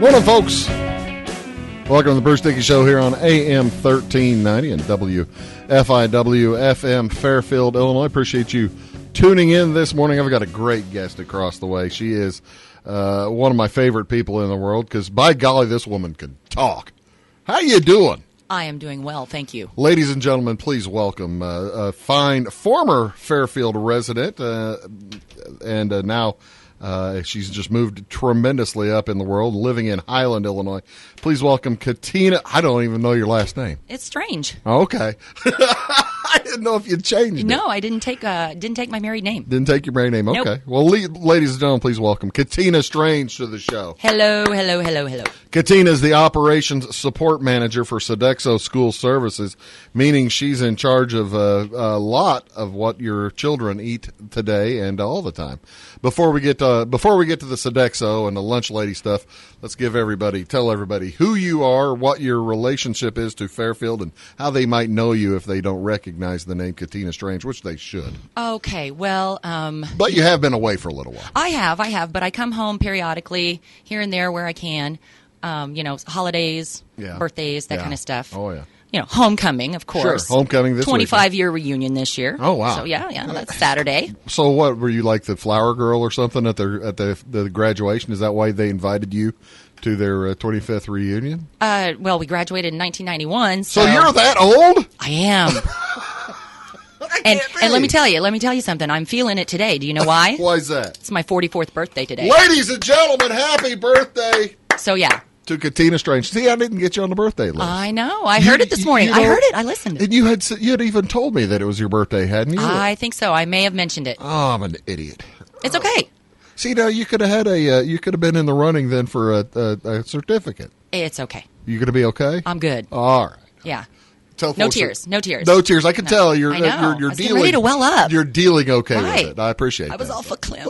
Morning, folks. Welcome to the Bruce Dickey Show here on AM 1390 and WFIW FM Fairfield, Illinois. Appreciate you tuning in this morning. I've got a great guest across the way. She is one of my favorite people in the world because, by golly, this woman can talk. How you doing? I am doing well, thank you. Ladies and gentlemen, please welcome a fine former Fairfield resident and now she's just moved tremendously up in the world, living in Highland, Illinois. Please welcome Katina. I don't even know your last name. It's Strange. Oh, okay. I didn't know if you'd changed it. No, I didn't take my married name. Didn't take your married name. Okay. Nope. Well, ladies and gentlemen, please welcome Katina Strange to the show. Hello, hello, hello, hello. Katina is the operations support manager for Sodexo School Services, meaning she's in charge of a lot of what your children eat today and all the time. Before we get to the Sodexo and the lunch lady stuff, let's tell everybody who you are, what your relationship is to Fairfield, and how they might know you if they don't recognize the name Katina Strange, which they should. Okay, well, but you have been away for a little while. I have, but I come home periodically here and there where I can. Holidays, birthdays, that kind of stuff. Oh yeah. Homecoming, of course. Sure, homecoming this 25-year reunion this year. Oh, wow. So, yeah, that's Saturday. So what, were you like the flower girl or something at the graduation? Is that why they invited you to their 25th reunion? Well, we graduated in 1991. So you're that old? I am. And let me tell you something. I'm feeling it today. Do you know why? Why is that? It's my 44th birthday today. Ladies and gentlemen, happy birthday. So, yeah. To Katina Strange. See, I didn't get you on the birthday list. I know. I heard it this morning. I heard it. I listened. And you had even told me that it was your birthday, hadn't you? I think so. I may have mentioned it. Oh, I'm an idiot. It's okay. See, now you could have been in the running then for a certificate. It's okay. You going to be okay? I'm good. All right. Yeah. No tears. No tears. I can tell you're dealing. Ready to well up. You're dealing okay with it. I appreciate that. I was off a cliff.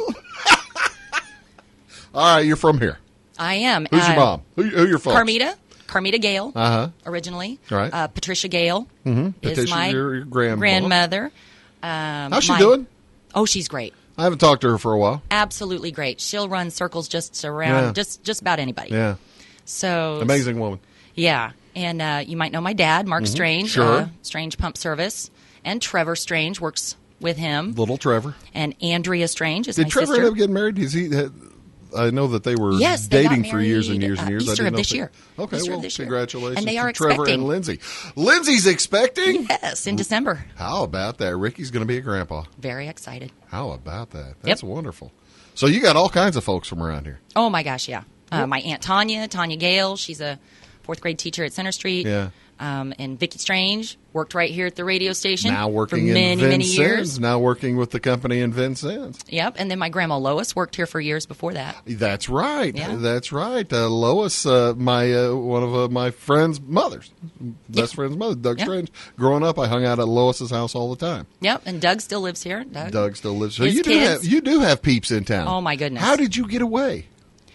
All right, you're from here. I am. Who's your mom? Who your folks? Carmita Gale. Originally. Right. Patricia Gale is my your grandmother. How's she doing? Oh, she's great. I haven't talked to her for a while. Absolutely great. She'll run circles just around just about anybody. Yeah. So amazing woman. Yeah. And you might know my dad, Mark Strange. Sure. Strange Pump Service. And Trevor Strange works with him. Little Trevor. And Andrea Strange is my sister. Did Trevor end up getting married? I know that they were dating for years and years and years. Easter of this year. Okay, well, congratulations and they are to Trevor expecting. and Lindsay. Lindsay's expecting? Yes, in December. How about that? Ricky's going to be a grandpa. Very excited. How about that? That's wonderful. So you got all kinds of folks from around here. Oh, my gosh, yeah. My Aunt Tanya Gale, she's a fourth grade teacher at Center Street. Yeah. And Vicki Strange worked right here at the radio station now working for many years. Now working with the company in Vincennes. Yep, and then my grandma Lois worked here for years before that. That's right. Yeah. That's right. Lois, one of my friend's mothers, best friend's mother, Doug Strange. Growing up, I hung out at Lois's house all the time. Yep, and Doug still lives here. Doug still lives here. So you do have peeps in town. Oh my goodness! How did you get away?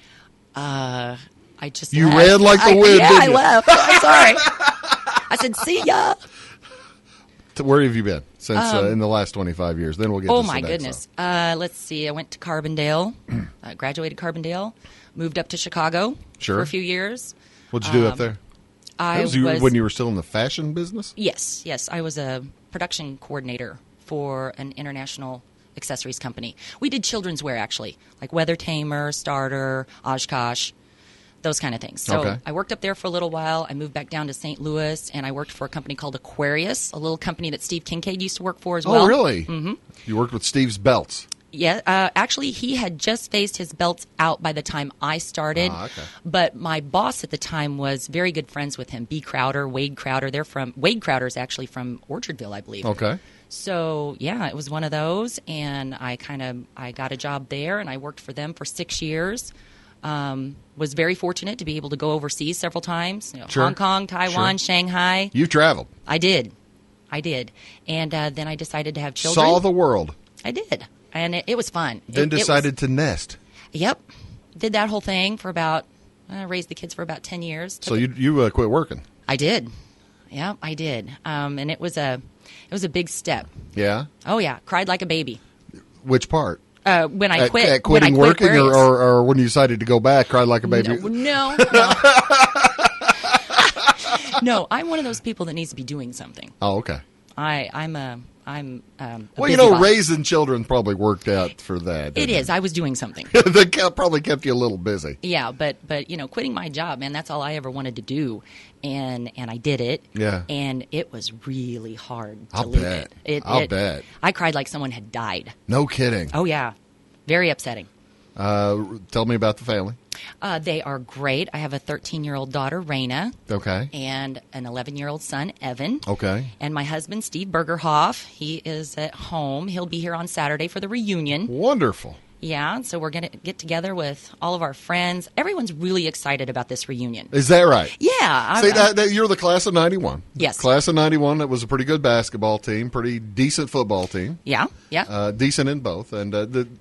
I just you left. ran like the wind. Yeah, didn't I you? left. I'm sorry. I said, see ya. Where have you been since in the last 25 years? Then we'll get to my goodness. Let's see. I went to Carbondale, graduated Carbondale, moved up to Chicago for a few years. What'd you do up there? When you were still in the fashion business? Yes. I was a production coordinator for an international accessories company. We did children's wear, actually, like Weather Tamer, Starter, Oshkosh. Those kind of things. So I worked up there for a little while. I moved back down to St. Louis, and I worked for a company called Aquarius, a little company that Steve Kincaid used to work for as well. Oh, really? Mm-hmm. You worked with Steve's belts. Yeah. Actually, he had just phased his belts out by the time I started. But my boss at the time was very good friends with him, B. Crowder, Wade Crowder. Wade Crowder's actually from Orchardville, I believe. Okay. So, yeah, it was one of those, and I got a job there, and I worked for them for 6 years. Was very fortunate to be able to go overseas several times. Hong Kong, Taiwan, Shanghai. You traveled. I did. And then I decided to have children. Saw the world. I did. And it was fun. Then decided to nest. Yep. Did that whole thing for raised the kids for about 10 years. So you quit working. I did. Yeah, I did. And it was a big step. Yeah? Oh, yeah. Cried like a baby. Which part? When I quit, at quitting when I quit working, Aquarius. or when you decided to go back, cried like a baby. No. No, I'm one of those people that needs to be doing something. Oh, okay. I'm a Well, you busy know, body. raising children probably worked out for that. It didn't is. I was doing something. That probably kept you a little busy. Yeah, but quitting my job, man, that's all I ever wanted to do, and I did it. Yeah. And it was really hard to I'll leave bet. it. I'll bet. I cried like someone had died. No kidding. Oh yeah, very upsetting. Tell me about the family. They are great. I have a 13-year-old daughter, Raina, Okay. and an 11-year-old son, Evan. Okay. And my husband, Steve Bergerhoff, he is at home. He'll be here on Saturday for the reunion. Wonderful. Yeah, so we're going to get together with all of our friends. Everyone's really excited about this reunion. Is that right? Yeah. See, that you're the class of 91. Yes. Class of 91, that was a pretty good basketball team, pretty decent football team. Yeah, yeah. Decent in both. And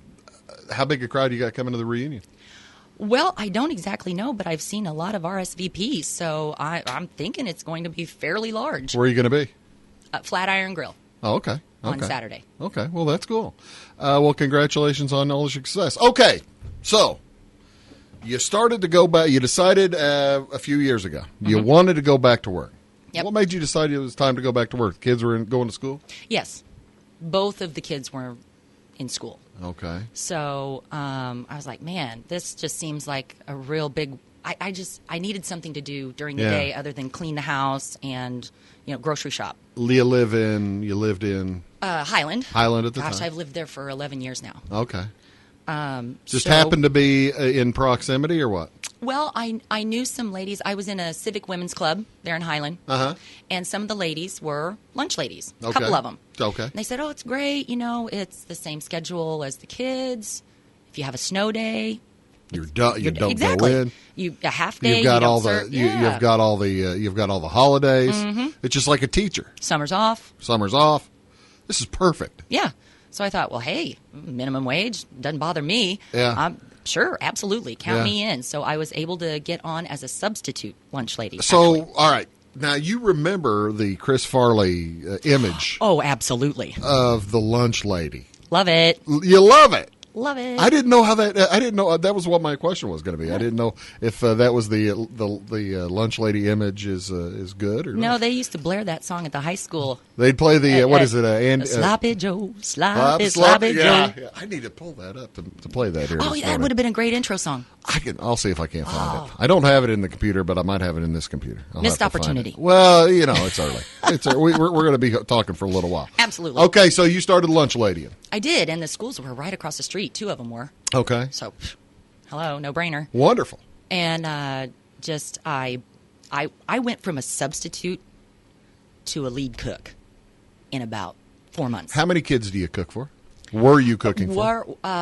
how big a crowd you got coming to the reunion? Well, I don't exactly know, but I've seen a lot of RSVPs, so I'm thinking it's going to be fairly large. Where are you going to be? Flatiron Grill Oh, okay. on Okay. Saturday. Okay, well, that's cool. Well, congratulations on all the success. Okay, so you started to go back. You decided a few years ago you wanted to go back to work. Yep. What made you decide it was time to go back to work? Kids were going to school? Yes, both of the kids were in school. Okay. So I was like, man, this just seems like a real big. I needed something to do during the Yeah. day other than clean the house and grocery shop. You lived in Highland. Highland at the Gosh, time? I've lived there for 11 years now. Okay. Just So- happened to be in proximity or what? Well, I knew some ladies. I was in a civic women's club there in Highland, and some of the ladies were lunch ladies. A couple of them. Okay. And they said, "Oh, it's great. It's the same schedule as the kids. If you have a snow day, You're done. You don't exactly. go in. A half day. You've got you don't all the serve- you've got all the holidays. It's just like a teacher. Summer's off. Summer's off. This is perfect. Yeah. So I thought, well, hey, minimum wage doesn't bother me. Yeah. Sure, absolutely. Count Yeah. me in. So I was able to get on as a substitute lunch lady. So, actually. all right. Now, you remember the Chris Farley image Oh, absolutely. of the lunch lady. Love it. You love it. Love it. I didn't know how that. I didn't know that was what my question was going to be. I didn't know if that was the lunch lady image is good or No, not. they used to blare that song at the high school. They'd play the what is it? Sloppy Joe, Sloppy Joe. Yeah. I need to pull that up to play that here. Oh, this yeah, that morning. would have been a great intro song. I'll see if I can't find it. I don't have it in the computer, but I might have it in this computer. I'll Missed have to find opportunity. it. Well, it's early. We're going to be talking for a little while. Absolutely. Okay, so you started lunch lady. I did, and the schools were right across the street. Two of them were. Okay. So, hello, no brainer. Wonderful. And I went from a substitute to a lead cook in about 4 months. How many kids do you cook for? Were you cooking for?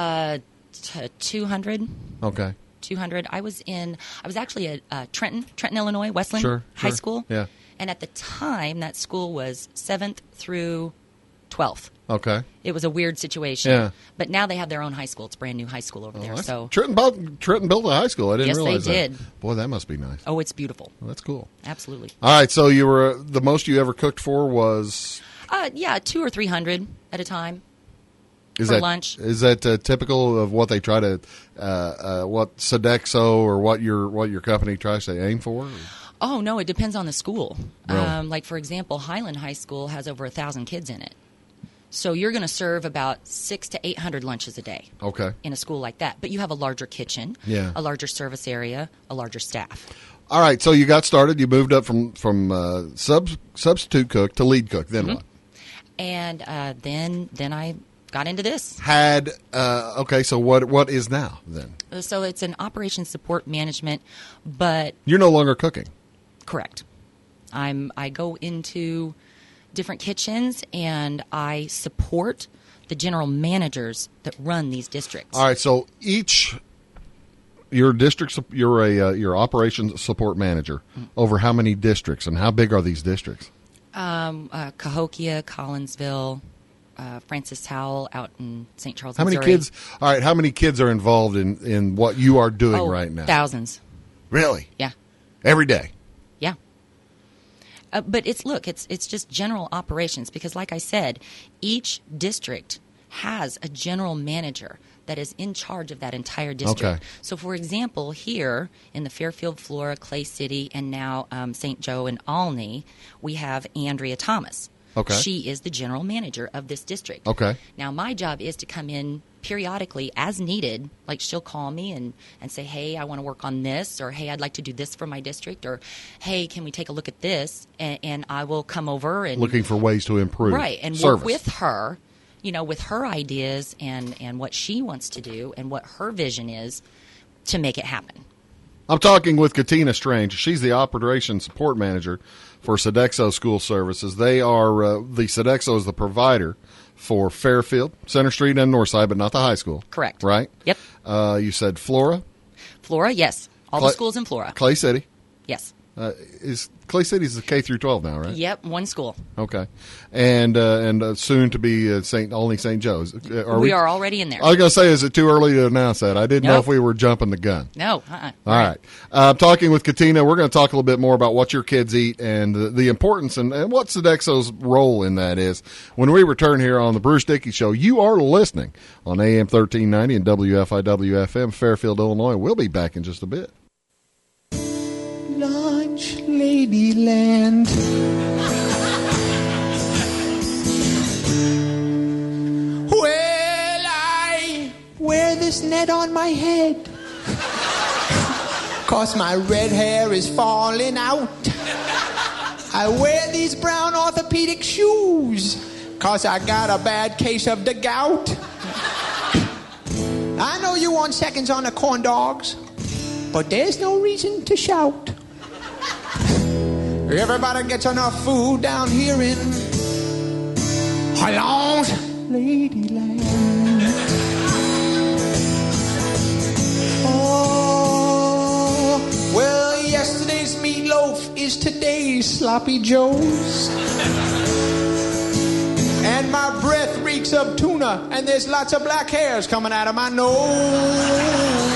200. Okay. 200. I was actually at Trenton, Illinois, Westland Sure. High School. Yeah. And at the time, that school was 7th through 12th. Okay. It was a weird situation. Yeah. But now they have their own high school. It's a brand new high school over there. So, Trenton built a high school. I didn't Yes, they realize that. did. Boy, that must be nice. oh, it's beautiful. Well, that's cool. Absolutely. All right, so you were the most you ever cooked for was 200 or 300 at a time. is For that lunch. Is that typical of what they try to what Sodexo or what your company tries to aim for? Oh, no, it depends on the school. Really? Like, for example, Highland High School has over 1,000 kids in it. So you're going to serve about 600 to 800 lunches a day Okay. in a school like that. But you have a larger kitchen, Yeah. a larger service area, a larger staff. All right, so you got started. You moved up from substitute cook to lead cook. Then what? And then I got into this. Okay, so what is now then? So it's an operations support management, but You're no longer cooking. correct. I go into different kitchens and I support the general managers that run these districts. All right, so your district, your operations support manager over how many districts and how big are these districts? Cahokia, Collinsville, Francis Howell out in St. Charles, How many Missouri. kids? All right, how many kids are involved in what you are doing Oh, right now? thousands. Really? Yeah. Every day. Yeah. But it's just general operations because, like I said, each district has a general manager that is in charge of that entire district. Okay. So, for example, here in the Fairfield, Flora, Clay City, and now St. Joe and Alney, we have Andrea Thomas. Okay. She is the general manager of this district. Okay. Now, my job is to come in periodically as needed. Like, she'll call me and say, hey, I want to work on this, or hey, I'd like to do this for my district, or hey, can we take a look at this? And I will come over and Looking for ways to improve. Right, and service. work with her, with her ideas and what she wants to do and what her vision is to make it happen. I'm talking with Katina Strange. She's the Operations Support Manager for Sodexo School Services. They are, the Sodexo is the provider for Fairfield, Center Street, and Northside, but not the high school. Correct. Right? Yep. You said Flora? Flora, yes. All the schools in Flora. Clay City? Yes. Is Clay City's the K through 12 now, right? Yep, one school. Okay. And soon to be only St. Joe's. We are already in there. I was going to say, is it too early to announce that? I didn't know Nope. if we were jumping the gun. No. All right. Talking with Katina, we're going to talk a little bit more about what your kids eat and the importance and what Sodexo's role in that is. When we return here on the Bruce Dickey Show, you are listening on AM 1390 and WFIW-FM, Fairfield, Illinois. We'll be back in just a bit. Lunch Ladyland. Well, I wear this net on my head 'cause my red hair is falling out. I wear these brown orthopedic shoes 'cause I got a bad case of the gout. I know you want seconds on the corn dogs, but there's no reason to shout. Everybody gets enough food down here in Lunch Ladyland. Oh, well, yesterday's meatloaf is today's sloppy joes. And my breath reeks of tuna, and there's lots of black hairs coming out of my nose.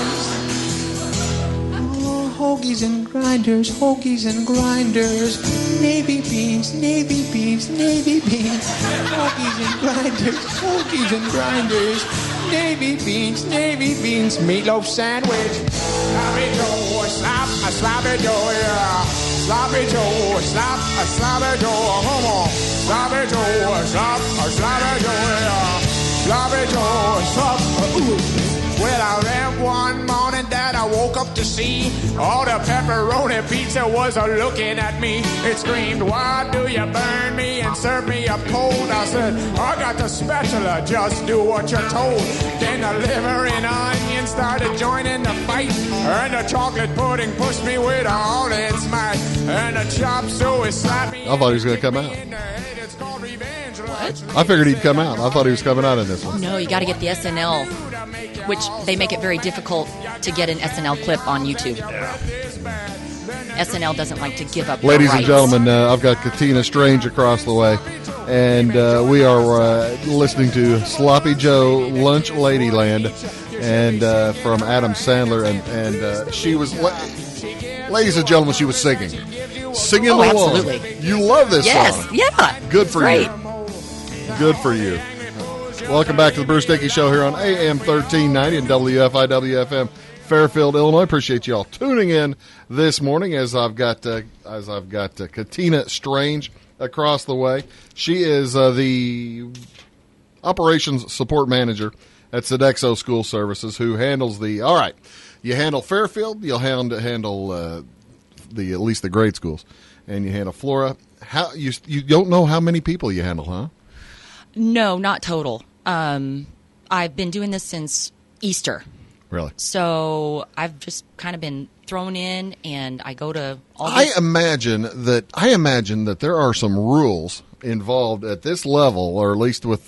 Hoagies and grinders, hoagies and grinders, navy beans, navy beans, navy beans, hoagies and grinders, hoagies and grinders, navy beans, meatloaf sandwich. Sloppy Joe, slop, a sloppy Joe, yeah. Sloppy Joe, slop, a sloppy Joe, come on. Sloppy Joe, slop, a sloppy Joe, yeah. Sloppy Joe, slop, ooh. Well, I ran one morning that I woke up to see all the pepperoni pizza was looking at me. It screamed, why do you burn me and serve me up cold? I said, I got the spatula, just do what you're told. Then the liver and onion started joining the fight, and the chocolate pudding pushed me with all its might, and the chop suey slapped me. I thought he was going to come out. What? I figured he'd come out. I thought he was coming out in this one. No, you got to get the SNL, which they make it very difficult to get an SNL clip on YouTube. SNL doesn't like to give up Ladies their and rights. gentlemen, I've got Katina Strange across the way, and we are listening to Sloppy Joe Lunch Ladyland, and from Adam Sandler, and she was, ladies and gentlemen, she was singing Oh, along. absolutely. You love this Yes, song. yeah. Good for Great. you. Good for you. Welcome back to the Bruce Dickey Show here on AM 1390 and WFIW-FM, Fairfield, Illinois. Appreciate you all tuning in this morning as I've got Katina Strange across the way. She is the Operations Support Manager at Sodexo School Services, who handles all right, you handle Fairfield, you'll handle at least the grade schools, and you handle Flora. How you don't know how many people you handle, huh? No, not total. I've been doing this since Easter. Really? So I've just kind of been thrown in, and I go to all I these... imagine that there are some rules involved at this level, or at least with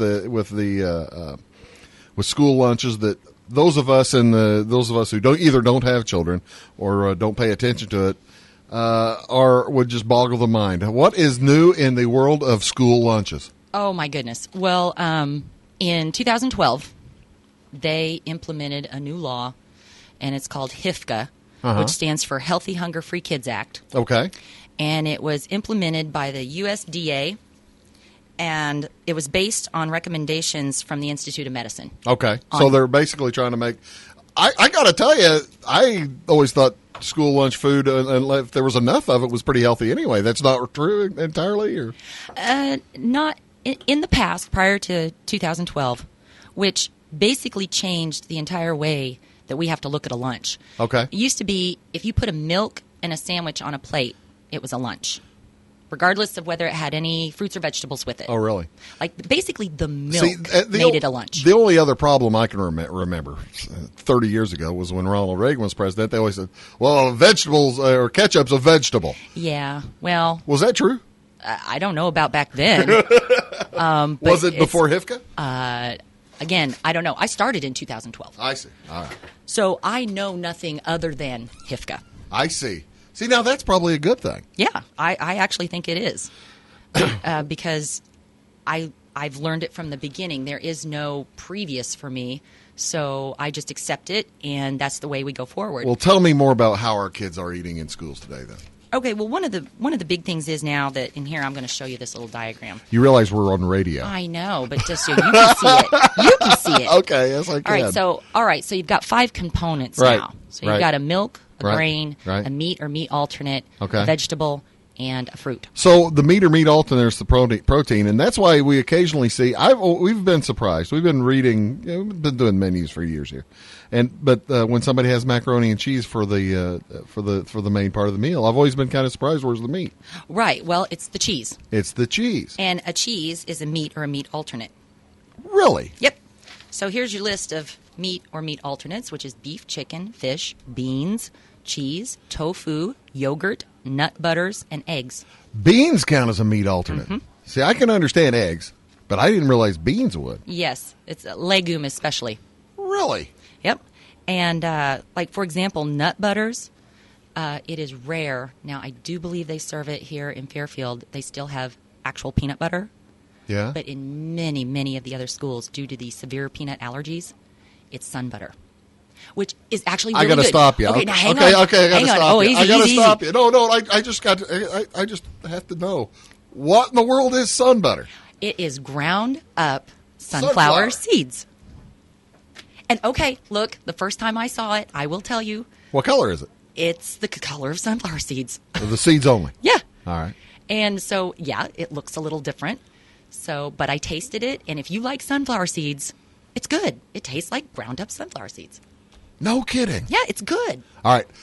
school lunches, that those of us who don't have children or don't pay attention to it would just boggle the mind. What is new in the world of school lunches? Oh, my goodness. Well, in 2012, they implemented a new law, and it's called HIFCA, which stands for Healthy Hunger Free Kids Act. Okay. And it was implemented by the USDA And it was based on recommendations from the Institute of Medicine. Okay. So they're basically trying to make. I got to tell you, I always thought school lunch food, if there was enough of it, was pretty healthy anyway. That's not true entirely? Or? Not in the past, prior to 2012, which basically changed the entire way that we have to look at a lunch. Okay. It used to be if you put a milk and a sandwich on a plate, it was a lunch, regardless of whether it had any fruits or vegetables with it. Oh, really? Like, basically, the milk made it a lunch. The only other problem I can remember 30 years ago was when Ronald Reagan was president. They always said, well, vegetables or ketchup's a vegetable. Yeah, well. Was that true? I don't know about back then. Was it before HIFCA? Again, I don't know. I started in 2012. I see. All right. So I know nothing other than HIFCA. I see. See, now that's probably a good thing. Yeah, I actually think it is. Because I've learned it from the beginning. There is no previous for me. So I just accept it, and that's the way we go forward. Well, tell me more about how our kids are eating in schools today, then. Okay, well, one of the big things is now that in here I'm going to show you this little diagram. You realize we're on radio. I know, but just so you can see it. You can see it. Okay, yes, I can. All right, so you've got 5 components right. now. So you've got a milk, a grain, right. a meat or meat alternate, okay. a vegetable, and a fruit. So the meat or meat alternate is the protein, and that's why we occasionally see. We've been surprised. We've been reading. We've been doing menus for years here, but when somebody has macaroni and cheese for the main part of the meal, I've always been kind of surprised. Where's the meat? Right. Well, it's the cheese. It's the cheese. And a cheese is a meat or a meat alternate. Really? Yep. So here's your list of meat or meat alternates, which is beef, chicken, fish, beans, cheese, tofu, yogurt, nut butters, and eggs. Beans count as a meat alternate. Mm-hmm. See, I can understand eggs, but I didn't realize beans would. Yes, it's a legume especially. Really? Yep. And like, for example, nut butters, it is rare. Now, I do believe they serve it here in Fairfield. They still have actual peanut butter. Yeah. But in many, many of the other schools, due to the severe peanut allergies, it's sun butter, which is actually really I got to good. stop you. Okay, now hang on. I got to stop Oh, you. easy, I got to easy, stop easy. you. No, I just have to know, what in the world is sun butter? It is ground up sunflower seeds. And okay, look, the first time I saw it, I will tell you, What color is it? it's the color of sunflower seeds. The seeds only. Yeah. All right. And so, yeah, it looks a little different. So, but I tasted it, and if you like sunflower seeds, it's good. It tastes like ground up sunflower seeds. No kidding. Yeah, it's good. All right.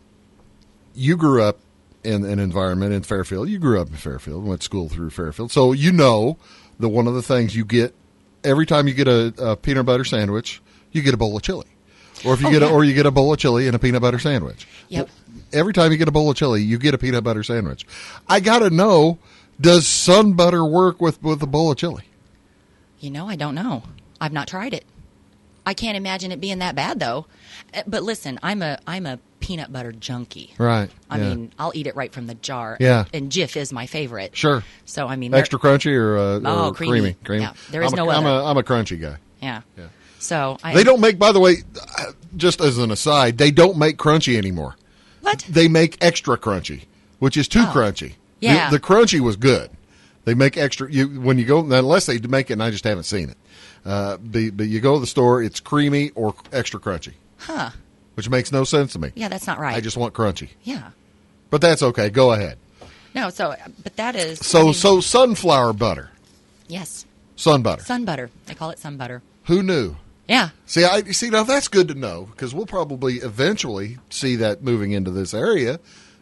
You grew up in an environment in Fairfield. You grew up in Fairfield, went to school through Fairfield. So you know that one of the things you get every time you get a peanut butter sandwich, you get a bowl of chili. Or if you you get a bowl of chili and a peanut butter sandwich. Yep. Every time you get a bowl of chili, you get a peanut butter sandwich. I got to know, does sun butter work with a bowl of chili? You know, I don't know. I've not tried it. I can't imagine it being that bad, though. But listen, I'm a peanut butter junkie. Right. I mean, I'll eat it right from the jar. Yeah. And Jif is my favorite. Sure. So, I mean... Extra crunchy or creamy. Creamy. Yeah, there is no other. I'm a crunchy guy. Yeah. Yeah. So... They don't make, by the way, just as an aside, they don't make crunchy anymore. What? They make extra crunchy, which is too crunchy. Yeah. The crunchy was good. They make extra, when you go, unless they make it and I just haven't seen it. But you go to the store, it's creamy or extra crunchy. Huh. Which makes no sense to me. Yeah, that's not right. I just want crunchy. Yeah. But that's okay. Go ahead. No, so... But that is... So sunflower butter. Yes. Sun butter. Sun butter. They call it sun butter. Who knew? Yeah. See, now that's good to know because we'll probably eventually see that moving into this area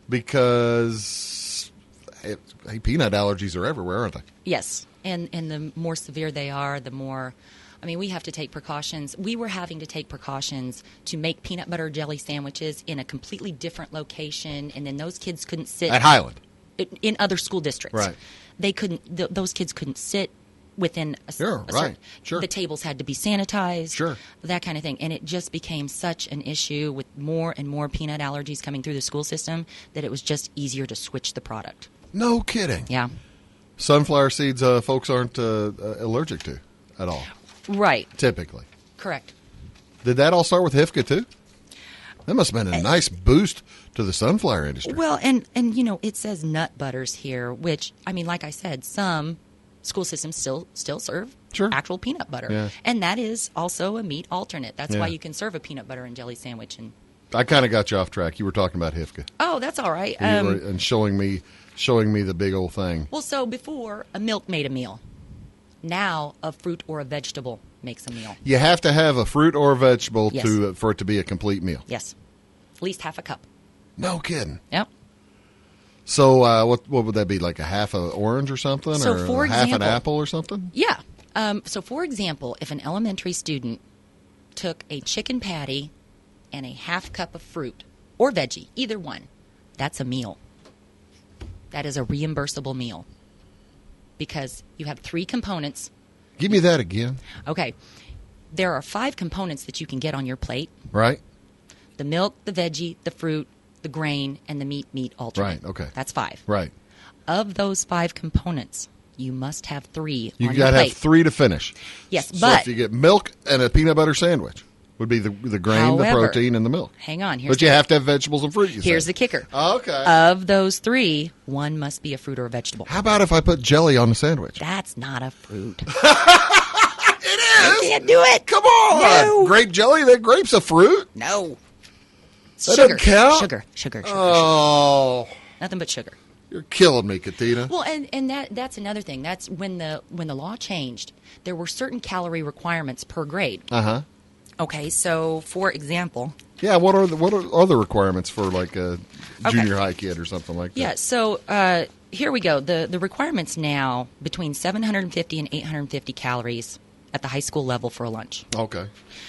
because peanut allergies are everywhere, aren't they? Yes. And the more severe they are, the more... I mean, we have to take precautions. We were having to take precautions to make peanut butter jelly sandwiches in a completely different location, and then those kids couldn't sit... At Highland. In other school districts. Right. They couldn't... those kids couldn't sit within a certain... Sure. The tables had to be sanitized. Sure. That kind of thing. And it just became such an issue with more and more peanut allergies coming through the school system that it was just easier to switch the product. No kidding. Yeah. Sunflower seeds folks aren't allergic to at all. Right. Typically. Correct. Did that all start with HIFCA too? That must have been a nice boost to the sunflower industry. Well, and you know, it says nut butters here, which, I mean, like I said, some school systems still serve Sure. actual peanut butter. Yeah. And that is also a meat alternate. That's Yeah. why you can serve a peanut butter and jelly sandwich. And I kind of got you off track. You were talking about Hifka. oh, that's all right. And showing me the big old thing. Well, so before, a milk made a meal. Now, a fruit or a vegetable makes a meal. You have to have a fruit or a vegetable Yes. for it to be a complete meal. Yes. At least half a cup. No kidding. Yep. So what would that be, like a half an orange or something? So, or for half an example- apple or something? Yeah. So, for example, if an elementary student took a chicken patty and a half cup of fruit or veggie, either one, that's a meal. That is a reimbursable meal because you have 3 components. Give me that again. Okay. There are 5 components that you can get on your plate. Right? The milk, the veggie, the fruit, the grain, and the meat alternate. Right, okay. That's 5. Right. Of those 5 components, you must have 3 You on got your to plate. have 3 to finish. Yes, So but if you get milk and a peanut butter sandwich, would be the grain, the However, protein, and the milk. hang on. But you have to have vegetables and fruit, you Here's said. the kicker. Okay. Of those 3, one must be a fruit or a vegetable. How about if I put jelly on the sandwich? That's not a fruit. It is! You can't do it. Come on! No. Grape jelly? That grape's a fruit? No. That doesn't count? Sugar. Oh, Nothing but sugar. you're killing me, Katina. Well, and that's another thing. That's when the law changed. There were certain calorie requirements per grade. Uh-huh. Okay, so for example, Yeah, what are the requirements for like a junior high kid or something like that? yeah. So here we go. The requirements now between 750 and 850 calories at the high school level for a lunch. Okay.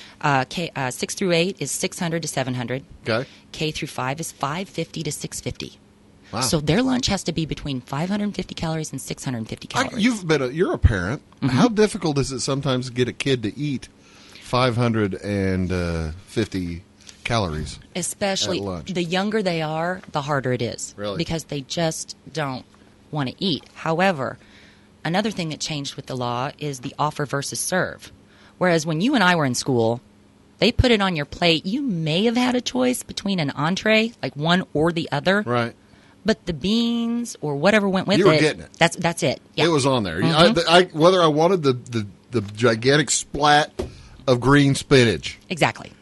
6 through 8 is 600 to 700. Okay. K through 5 is 550 to 650. Wow. So their lunch has to be between 550 calories and 650 calories. You're a parent. Mm-hmm. How difficult is it sometimes to get a kid to eat 550 calories? Especially at lunch? the younger they are, the harder it is. Really? Because they just don't want to eat. However, another thing that changed with the law is the offer versus serve. Whereas when you and I were in school, they put it on your plate. You may have had a choice between an entree, like one or the other. Right. But the beans or whatever went with You were getting it. That's it. Yeah. It was on there. Mhm. I whether I wanted the gigantic splat of green spinach, Exactly.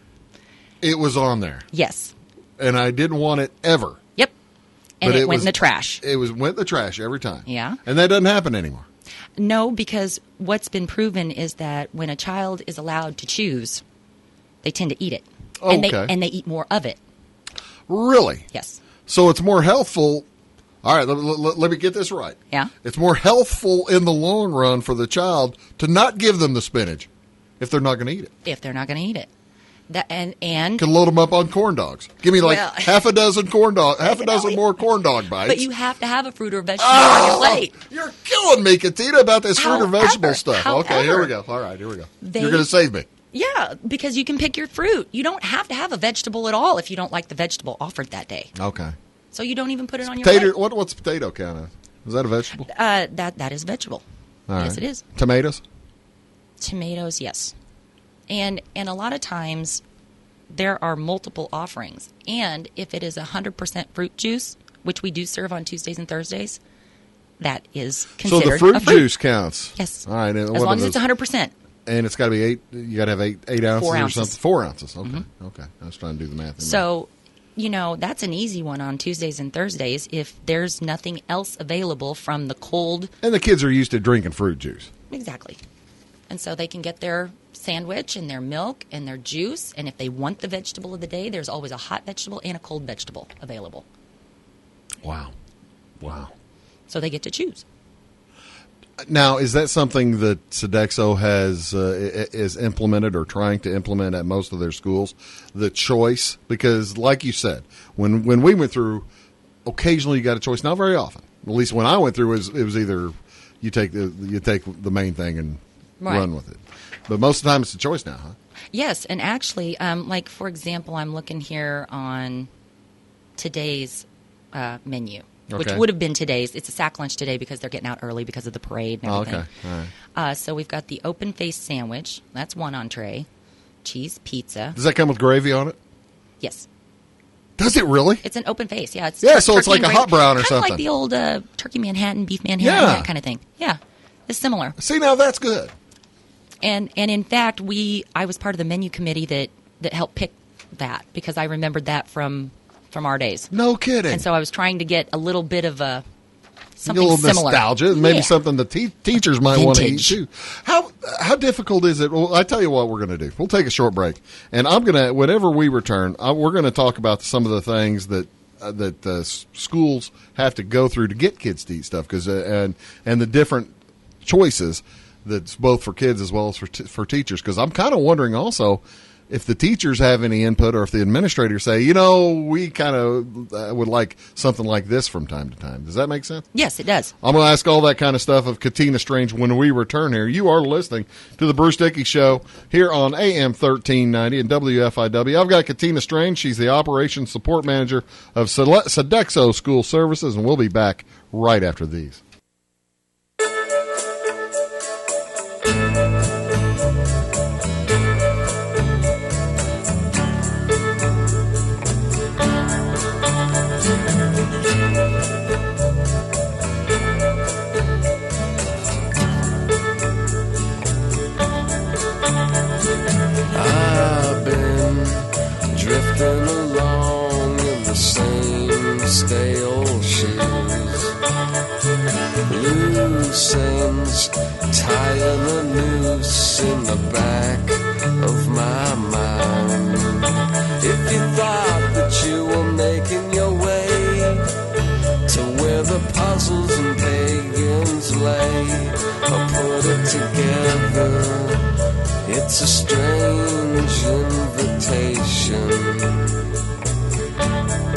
it was on there, Yes. and I didn't want it ever. Yep. And But it went was- in the trash. It went in the trash every time. Yeah. And that doesn't happen anymore. No, because what's been proven is that when a child is allowed to choose, they tend to eat it. Oh, and okay. they eat more of it. Really? Yes. So it's more healthful. All right, let me get this right. Yeah. It's more healthful in the long run for the child to not give them the spinach if they're not going to eat it. If they're not going to eat it. That and Can load them up on corn dogs. Give me like Well- half a dozen more corn dog bites. but you have to have a fruit or vegetable on your plate. You're killing me, Katina, about this fruit or vegetable stuff. Okay, here we go. However, All right, here we go. they- You're going to save me. Yeah, because you can pick your fruit. You don't have to have a vegetable at all if you don't like the vegetable offered that day. Okay. So you don't even put it on your Potato. plate. What's potato count as? Is that a vegetable? That is vegetable. All Yes, right. it is. Tomatoes. Tomatoes, yes. And a lot of times there are multiple offerings. And if it is 100% fruit juice, which we do serve on Tuesdays and Thursdays, that is So considered the fruit a juice counts. Yes. All right. and As what long are as it's those? 100%. And it's got to be 8. You got to have 8 ounces 4 or ounces. something. 4 ounces. Okay. Okay. I was trying to do the math. So, that's an easy one on Tuesdays and Thursdays if there's nothing else available from the cold. And the kids are used to drinking fruit juice. Exactly. And so they can get their sandwich and their milk and their juice. And if they want the vegetable of the day, there's always a hot vegetable and a cold vegetable available. Wow. So they get to choose. Now, is that something that Sodexo has is implemented or trying to implement at most of their schools? The choice, because like you said, when we went through, occasionally you got a choice. Not very often. At least when I went through, it was either you take the main thing and Right. run with it. But most of the time, it's a choice now, huh? Yes, and actually, like for example, I'm looking here on today's menu, which Okay. would have been today's. It's a sack lunch today because they're getting out early because of the parade and Oh, everything. okay. All right. So we've got the open-faced sandwich. That's one entree. Cheese pizza. Does that come with gravy on it? Yes. Does it really? It's an open face. Yeah, Yeah, so it's turkey like and a hot gravy. brown or Kinda something. like the old turkey Manhattan, beef Manhattan, Yeah. that kind of thing. Yeah. It's similar. See, now that's good. And in fact, I was part of the menu committee that helped pick that, because I remembered that from our days. No kidding. And so I was trying to get a little bit of something a little similar. nostalgia, maybe Yeah. something the teachers might want to eat Vintage. too. How difficult is it? Well, I tell you what we're going to do. We'll take a short break, and I'm going to, whenever we return, we're going to talk about some of the things that schools have to go through to get kids to eat stuff, because and the different choices that's both for kids as well as for teachers. Because I'm kind of wondering also if the teachers have any input, or if the administrators say, we kind of would like something like this from time to time. Does that make sense? Yes, it does. I'm going to ask all that kind of stuff of Katina Strange when we return here. You are listening to the Bruce Dickey Show here on AM 1390 and WFIW. I've got Katina Strange. She's the Operations Support Manager of Sodexo School Services, and we'll be back right after these. I've been drifting along in the same stale shoes, loose ends tying a noose in the back of my mind. If you thought that you were making your way to where the puzzles and pagans lay, or put it together, it's a strange invitation.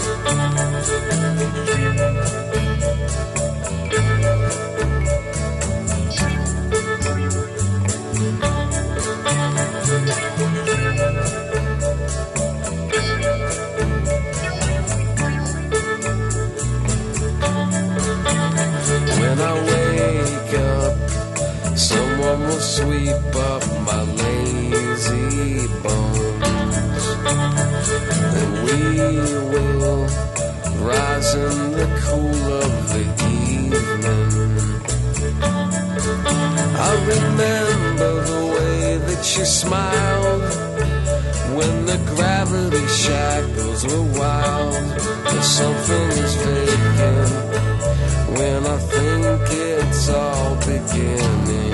When I wake up, someone will sweep up my lazy bones, and we will rise in the cool of the evening. I remember the way that you smiled when the gravity shackles were wild. There's something is vacant when I think it's all beginning.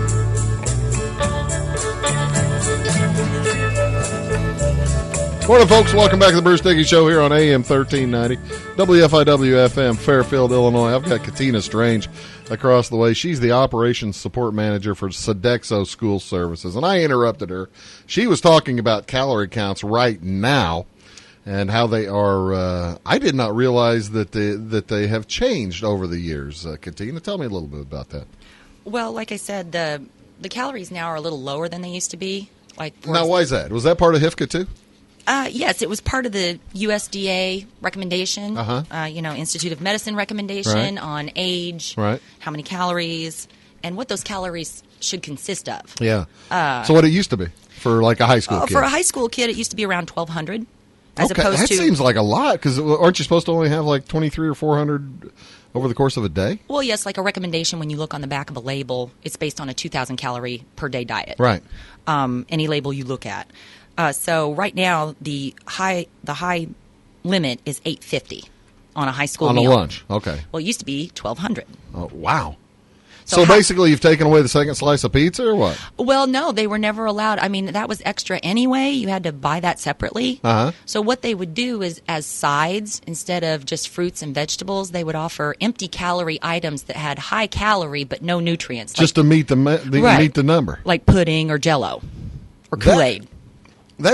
Morning, folks. Welcome back to the Bruce Dickey Show here on AM 1390, WFIW-FM, Fairfield, Illinois. I've got Katina Strange across the way. She's the Operations Support Manager for Sodexo School Services. And I interrupted her. She was talking about calorie counts right now and how they are. I did not realize that they have changed over the years. Katina, tell me a little bit about that. Well, like I said, the calories now are a little lower than they used to be. Now, why is that? Was that part of HIFCA too? Yes, it was part of the USDA recommendation, Institute of Medicine recommendation on age, right, how many calories, and what those calories should consist of. Yeah. So what it used to be for like a high school kid? For a high school kid, it used to be around 1,200. As opposed that to, seems like a lot, because aren't you supposed to only have like 23 or 400 over the course of a day? Well, yes, like a recommendation when you look on the back of a label, it's based on a 2,000 calorie per day diet. Right. Any label you look at. So right now, the high limit is 850 on a high school meal. On a lunch, okay. Well, it used to be 1,200. Oh, wow. So basically, you've taken away the second slice of pizza, or what? Well, no, they were never allowed. I mean, that was extra anyway. You had to buy that separately. Uh-huh. So what they would do is, as sides, instead of just fruits and vegetables, they would offer empty calorie items that had high calorie but no nutrients. Just to meet the meet the number. Like pudding or Jell-O or Kool-Aid. That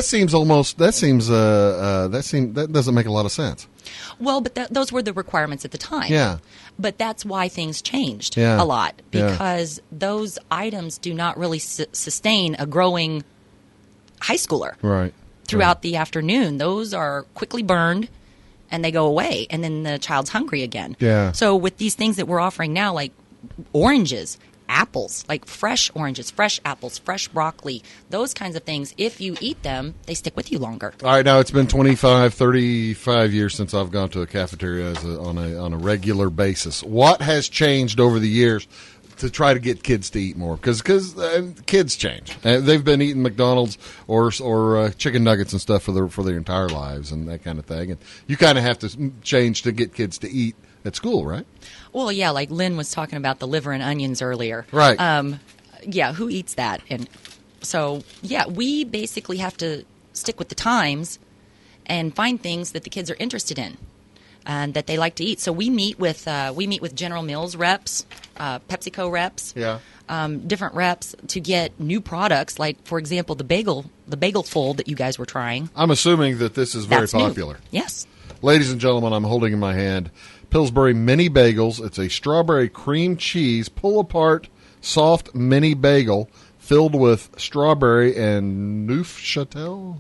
doesn't make a lot of sense. Well, but those were the requirements at the time. Yeah. But that's why things changed Yeah. a lot, because those items do not really sustain a growing high schooler. Right. Throughout the afternoon. Those are quickly burned and they go away, and then the child's hungry again. Yeah. So with these things that we're offering now, like oranges, apples, like fresh oranges, fresh apples, fresh broccoli, those kinds of things, if you eat them, they stick with you longer. All right, now it's been 25, 35 years since I've gone to a cafeteria on a regular basis. What has changed over the years to try to get kids to eat more because kids change. They've been eating McDonald's or chicken nuggets and stuff for their entire lives and that kind of thing. And you kind of have to change to get kids to eat at school, right? Well, yeah, like Lynn was talking about the liver and onions earlier. Right. Yeah, who eats that? And so, yeah, we basically have to stick with the times and find things that the kids are interested in and that they like to eat. So we meet with General Mills reps, PepsiCo reps, different reps to get new products. Like, for example, the bagel fold that you guys were trying. I'm assuming that this is very That's new. popular. Yes. Ladies and gentlemen, I'm holding in my hand Pillsbury Mini Bagels. It's a strawberry cream cheese pull-apart soft mini bagel filled with strawberry and Neufchâtel.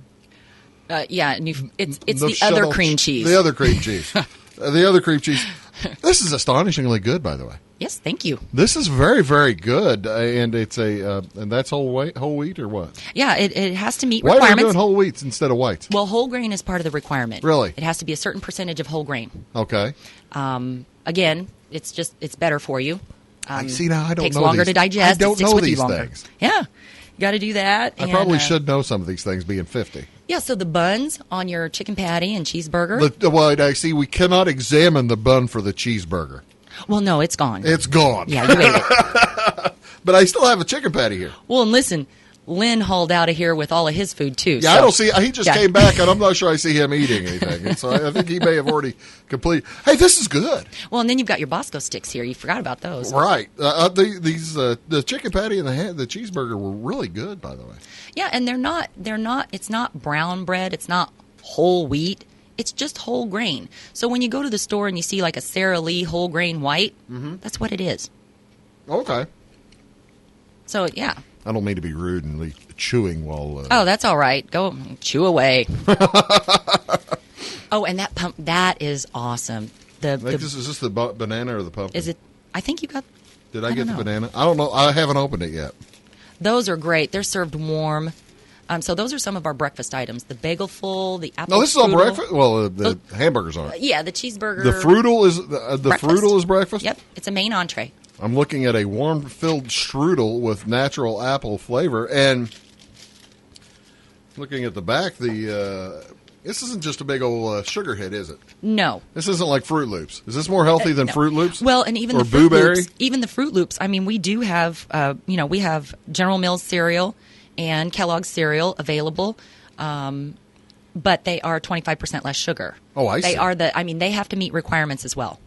It's the other cream cheese. The other cream cheese. The other cream cheese. This is astonishingly good, by the way. Yes, thank you. This is very, very good, and it's and that's whole wheat or what? Yeah, it has to meet Why requirements. are you doing whole wheats instead of whites? Well, whole grain is part of the requirement. Really? It has to be a certain percentage of whole grain. Okay. Again, it's better for you. I see now. I don't takes know longer these. to digest. I don't It sticks know with you these longer. things. Yeah, you got to do that. I probably should know some of these things, being 50. Yeah, so the buns on your chicken patty and cheeseburger. Well, I see. We cannot examine the bun for the cheeseburger. Well, no, it's gone. It's gone. Yeah, you ate it. But I still have a chicken patty here. Well, and listen, Lynn hauled out of here with all of his food too. Yeah, so. I don't see. He just Yeah. came back, and I'm not sure I see him eating anything. And so I think he may have already completed. Hey, this is good. Well, and then you've got your Bosco sticks here. You forgot about those. Right. The chicken patty and the cheeseburger were really good, by the way. Yeah, and they're not. It's not brown bread. It's not whole wheat. It's just whole grain. So when you go to the store and you see like a Sara Lee whole grain white, that's what it is. Okay. So yeah. I don't mean to be rude and leave chewing while. Oh, that's all right. Go chew away. Oh, and that is awesome. Is this the banana or the pumpkin? Is it? I think you got. Did I get the don't know. banana? I don't know. I haven't opened it yet. Those are great. They're served warm. So those are some of our breakfast items: the bagel full, the apple. No, this is all strudel. breakfast. Well, the hamburgers aren't. Yeah, the cheeseburger. The frutal is the breakfast. frutal is breakfast. Yep, it's a main entree. I'm looking at a warm-filled strudel with natural apple flavor, and looking at the back, this isn't just a big old sugar hit, is it? No. This isn't like Fruit Loops. Is this more healthy than No. Fruit Loops? Well, and even or the Fruit Blueberry? Loops, even the Fruit Loops. I mean, we do have, we have General Mills cereal and Kellogg's cereal available, but they are 25% less sugar. Oh, I see. They are they have to meet requirements as well.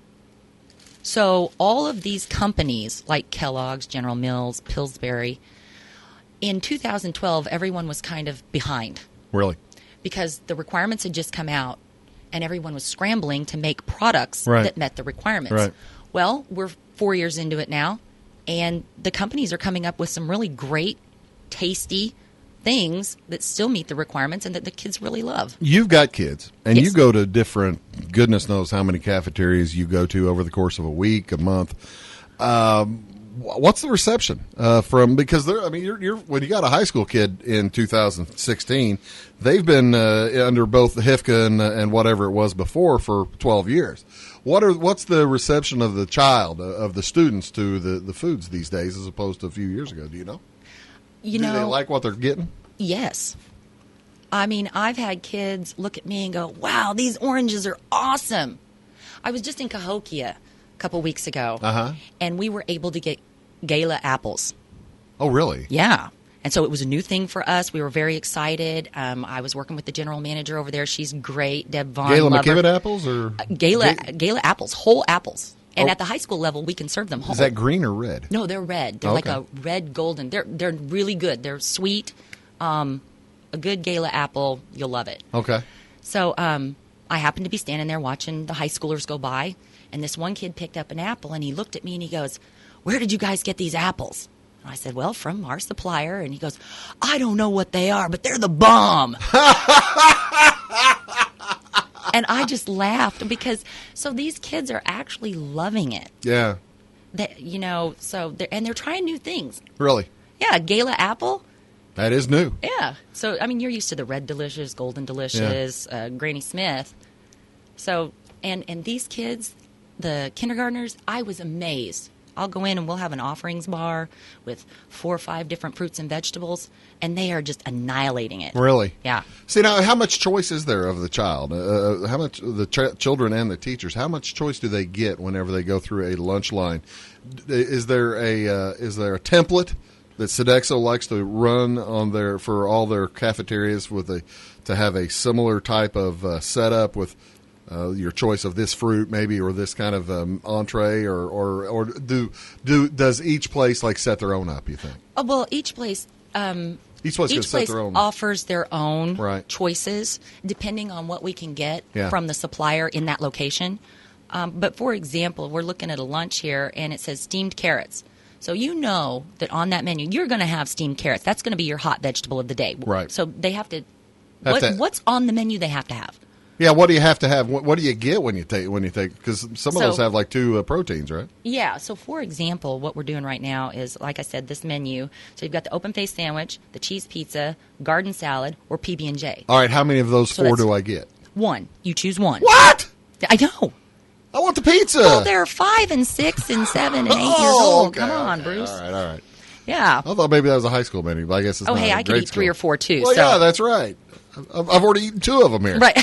So all of these companies like Kellogg's, General Mills, Pillsbury, in 2012, everyone was kind of behind Really? because the requirements had just come out and everyone was scrambling to make products Right. that met the requirements. Right. Well, we're 4 years into it now, and the companies are coming up with some really great, tasty things that still meet the requirements and that the kids really love. You've got kids, and Yes. you go to different, goodness knows how many cafeterias you go to over the course of a week, a month. What's the reception from? Because you're when you got a high school kid in 2016, they've been under both the HIFCA and whatever it was before for 12 years. What's the reception of the child of the students to the foods these days as opposed to a few years ago? Do you know? You Do know, they like what they're getting? yes. I mean, I've had kids look at me and go, "Wow, these oranges are awesome." I was just in Cahokia a couple weeks ago, and we were able to get Gala apples. Oh, really? Yeah. And so it was a new thing for us. We were very excited. I was working with the general manager over there. She's great, Deb Vaughn. Gala love her. McKibben apples or Gala apples, whole apples. And Oh. at the high school level, we can serve them whole. Is that green or red? No, they're red. They're like Okay. a red golden. They're really good. They're sweet. A good Gala apple, you'll love it. Okay. So I happened to be standing there watching the high schoolers go by, and this one kid picked up an apple, and he looked at me and he goes, "Where did you guys get these apples?" And I said, "Well, from our supplier." And he goes, "I don't know what they are, but they're the bomb." And I just laughed because so these kids are actually loving it. Yeah. They're trying new things. Really? Yeah, Gala apple. That is new. Yeah. So, I mean, you're used to the Red Delicious, Golden Delicious, Granny Smith. So, and these kids, the kindergartners, I was amazed. I'll go in and we'll have an offerings bar with 4 or 5 different fruits and vegetables, and they are just annihilating it. Really? Yeah. See, now, how much choice is there of the child? How much the children and the teachers? How much choice do they get whenever they go through a lunch line? Is there a template that Sodexo likes to run on for all their cafeterias to have a similar type of setup with your choice of this fruit maybe, or this kind of entree, or does each place like set their own up, you think? Oh, well, each place Set their own. offers their own Right. choices depending on what we can get Yeah. from the supplier in that location. But for example, we're looking at a lunch here, and it says steamed carrots. So you know that on that menu, you're going to have steamed carrots. That's going to be your hot vegetable of the day. Right. So they have to. Have to- What's on the menu? They have to have. Yeah, what do you have to have? What do you get when you take? Because some of So- those have like 2 proteins, right? Yeah. So, for example, what we're doing right now is, like I said, this menu. So you've got the open face sandwich, the cheese pizza, garden salad, or PB&J. All right, how many of those So 4 that's- do I get? One. You choose one. What? I know. I want the pizza. Well, they're 5 and 6 and 7 and 8 years old. okay, Come on, okay. Bruce. All right. Yeah. I thought maybe that was a high school menu, but I guess it's Oh, not. hey, a I could grade eat 3 school. or 4 too. Well, so. yeah, that's right. I've already eaten 2 of them here. Right.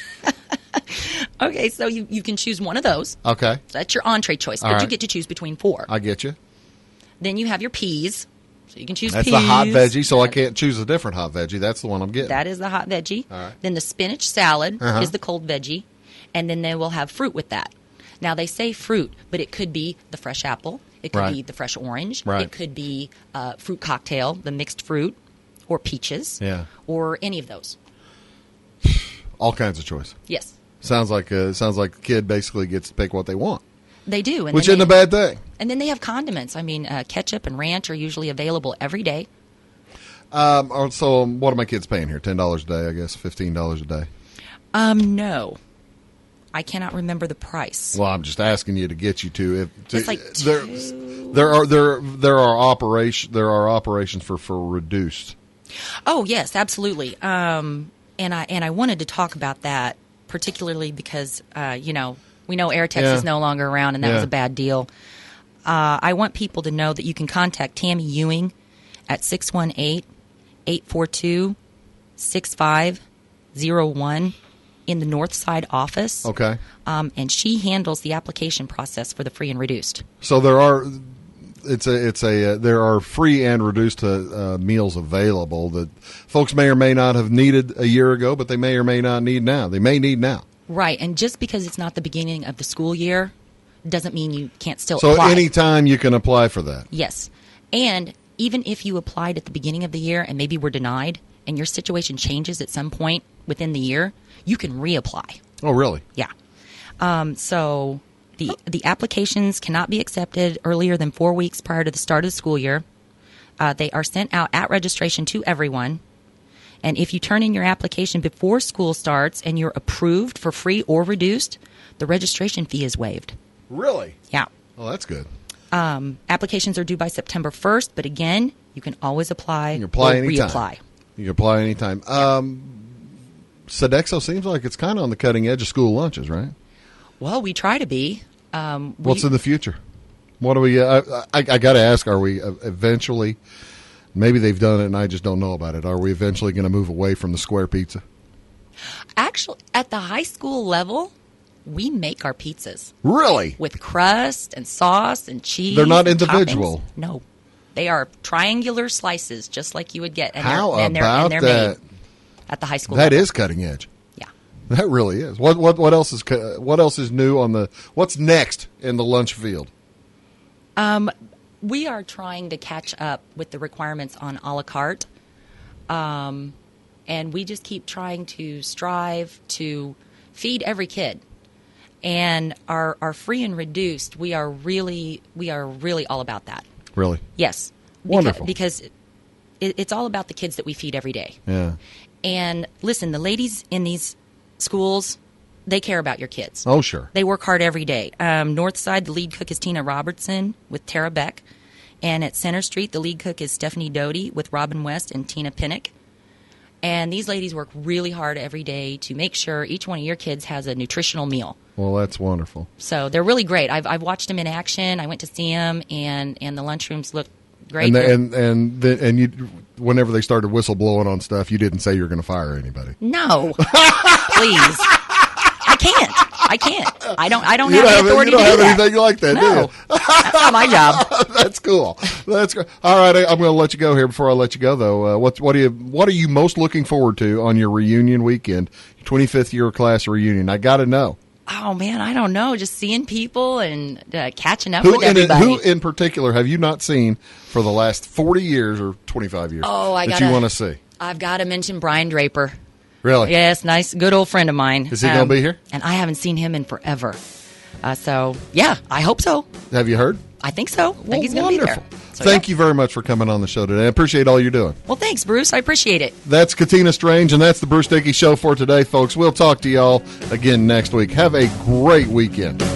Okay, so you can choose one of those. Okay, So that's your entree choice, but All you right. get to choose between 4. I get you. Then you have your peas. So you can choose That's peas. the hot veggie, so I can't choose a different hot veggie. That's the one I'm getting. That is the hot veggie. All right. Then the spinach salad Uh-huh. is the cold veggie. And then they will have fruit with that. Now, they say fruit, but it could be the fresh apple. It could Right. be the fresh orange. Right. It could be fruit cocktail, the mixed fruit, or peaches. Yeah. Or any of those. All kinds of choice. Yes, Sounds like the kid basically gets to pick what they want, they do. And which then isn't a bad thing. And then they have condiments. I mean, ketchup and ranch are usually available every day. So what are my kids paying here? $10 a day, I guess. $15 a day. No. I cannot remember the price. Well, I'm just asking you to get you to. It's like there are operations for reduced. Oh, yes, absolutely. And I wanted to talk about that particularly because we know Airtex Yeah. is no longer around, and that Yeah. was a bad deal. I want people to know that you can contact Tammy Ewing at 618-842-6501 in the Northside office. Okay. And she handles the application process for the free and reduced. So there are free and reduced meals available that folks may or may not have needed a year ago, but they may or may not need now. They may need now. Right, and just because it's not the beginning of the school year doesn't mean you can't still So apply. anytime you can apply for that. Yes. And even if you applied at the beginning of the year and maybe were denied and your situation changes at some point within the year, you can reapply. Oh, really? Yeah. So the applications cannot be accepted earlier than 4 weeks prior to the start of the school year. They are sent out at registration to everyone. And if you turn in your application before school starts and you're approved for free or reduced, the registration fee is waived. Really? Yeah. Oh, that's good. Applications are due by September 1st, but again, you can always apply You can apply or anytime. reapply. You can apply anytime. Sodexo seems like it's kind of on the cutting edge of school lunches, right? Well, we try to be. What's in the future? What do we? I got to ask: are we eventually? Maybe they've done it, and I just don't know about it. Are we eventually going to move away from the square pizza? Actually, at the high school level, we make our pizzas Really? with crust and sauce and cheese. They're not and individual. toppings. No, they are triangular slices, just like you would get. And How they're about made that? at the high school That level. is cutting edge. Yeah. That really is. What else is new on the? What's next in the lunch field? We are trying to catch up with the requirements on a la carte. And we just keep trying to strive to feed every kid. And our free and reduced, we are really all about that. Really? Yes. Wonderful. Because it's all about the kids that we feed every day. Yeah. And listen, the ladies in these schools, they care about your kids. Oh, sure. They work hard every day. Northside, the lead cook is Tina Robertson with Tara Beck. And at Center Street, the lead cook is Stephanie Doty with Robin West and Tina Pinnock. And these ladies work really hard every day to make sure each one of your kids has a nutritional meal. Well, that's wonderful. So they're really great. I've watched them in action. I went to see them, and the lunchrooms look great. And you, whenever they started whistleblowing on stuff, you didn't say you were going to fire anybody. No, please. I can't. I don't have the authority to do that. You don't have anything like that, do No, you? that's not my job. That's cool. That's great. All right, I'm going to let you go here. Before I let you go, though, what are you most looking forward to on your reunion weekend, 25th year class reunion? I got to know. Oh man, I don't know. Just seeing people and catching up with everybody. Who in particular have you not seen for the last 40 years or 25 years that you want to see? I've got to mention Brian Draper. Really? Yes, nice, good old friend of mine. Is he going to be here? And I haven't seen him in forever. So, yeah, I hope so. Have you heard? I think so. I think he's going to be there. So, Thank you very much for coming on the show today. I appreciate all you're doing. Well, thanks, Bruce. I appreciate it. That's Katina Strange, and that's the Bruce Dickey Show for today, folks. We'll talk to y'all again next week. Have a great weekend.